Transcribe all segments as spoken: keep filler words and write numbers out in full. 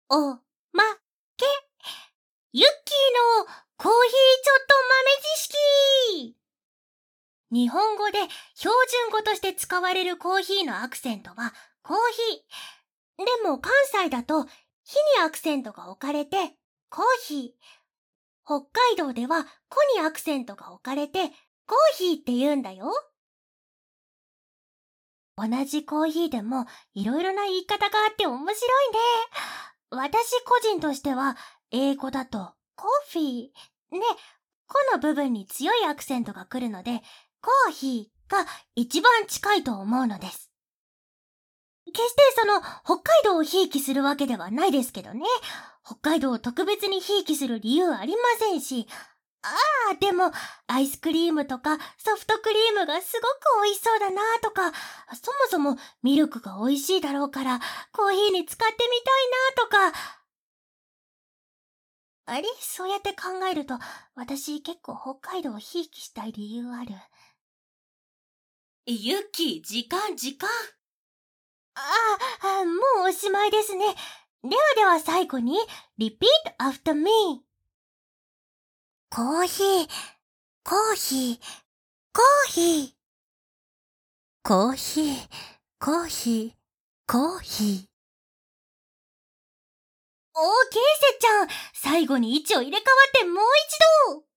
おまけ。ユッキーのコーヒーちょっと豆知識。日本語で標準語として使われるコーヒーのアクセントはコーヒー。でも関西だと火にアクセントが置かれてコーヒー。北海道ではコにアクセントが置かれてコーヒーって言うんだよ。同じコーヒーでもいろいろな言い方があって面白いね。私個人としては英語だとコーフィーね、コの部分に強いアクセントが来るのでコーヒーが一番近いと思うのです。決してその北海道をひいきするわけではないですけどね。北海道を特別にひいきする理由ありませんし、ああ、でもアイスクリームとかソフトクリームがすごく美味しそうだなとか、そもそもミルクが美味しいだろうからコーヒーに使ってみたいなとか。あれ、そうやって考えると私結構北海道をひいきしたい理由ある。ユッキー、時間時間。ああ、もうおしまいですね。ではでは最後に Repeat after me。 コーヒー、コーヒー、コーヒー、コーヒー、コーヒー、コーヒー。おー、ケイセちゃん、最後に位置を入れ替わってもう一度。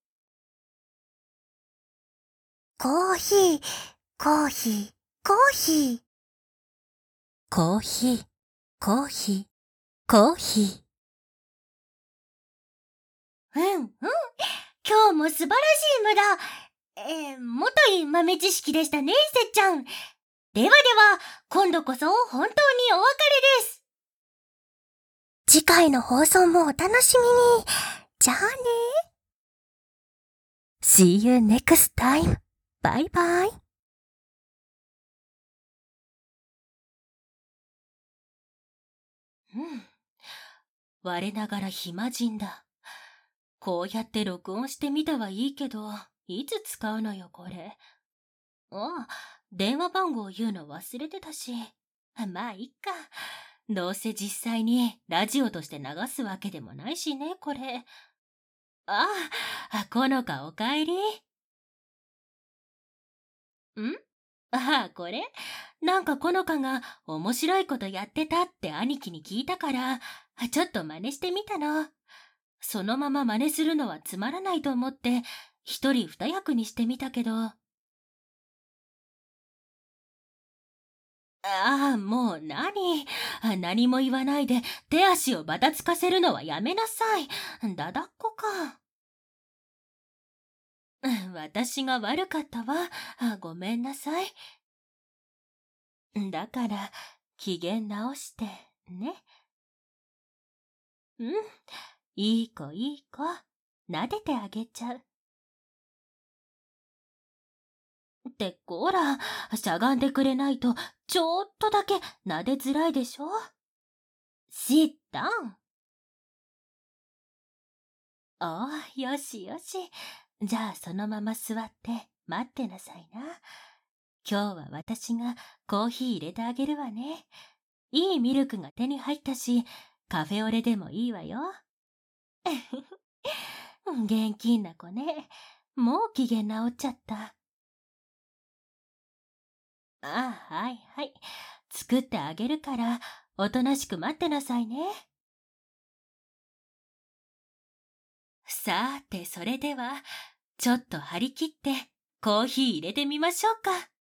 コーヒー、コーヒー、コーヒー、コーヒー、コーヒー、コーヒー。うんうん、今日も素晴らしい無駄、えー、もとい豆知識でしたね、せっちゃん。ではでは、今度こそ本当にお別れです。次回の放送もお楽しみに。じゃあね。See you next time. Bye bye. うん。我ながら暇人だ。こうやって録音してみたはいいけど、いつ使うのよ、これ。ああ、電話番号言うの忘れてたし。まあ、いっか。どうせ実際にラジオとして流すわけでもないしね、これ。ああ、このかおかえり。んああ、これなんかこのかが面白いことやってたって兄貴に聞いたから、ちょっと真似してみたの。そのまま真似するのはつまらないと思って、一人二役にしてみたけど。ああ、もう何何も言わないで手足をばたつかせるのはやめなさい。だだっこか。私が悪かったわ。ごめんなさい。だから、機嫌直して、ね。うん。いい子いい子。撫でてあげちゃう。ってこら、しゃがんでくれないと、ちょっとだけ撫でづらいでしょ。sit down。ああ、よしよし。じゃあそのまま座って待ってなさいな。今日は私がコーヒー入れてあげるわね。いいミルクが手に入ったし、カフェオレでもいいわよ。現金な子ね。もう機嫌直っちゃった。ああ、はいはい。作ってあげるから、おとなしく待ってなさいね。さーて、それでは、ちょっと張り切ってコーヒー入れてみましょうか。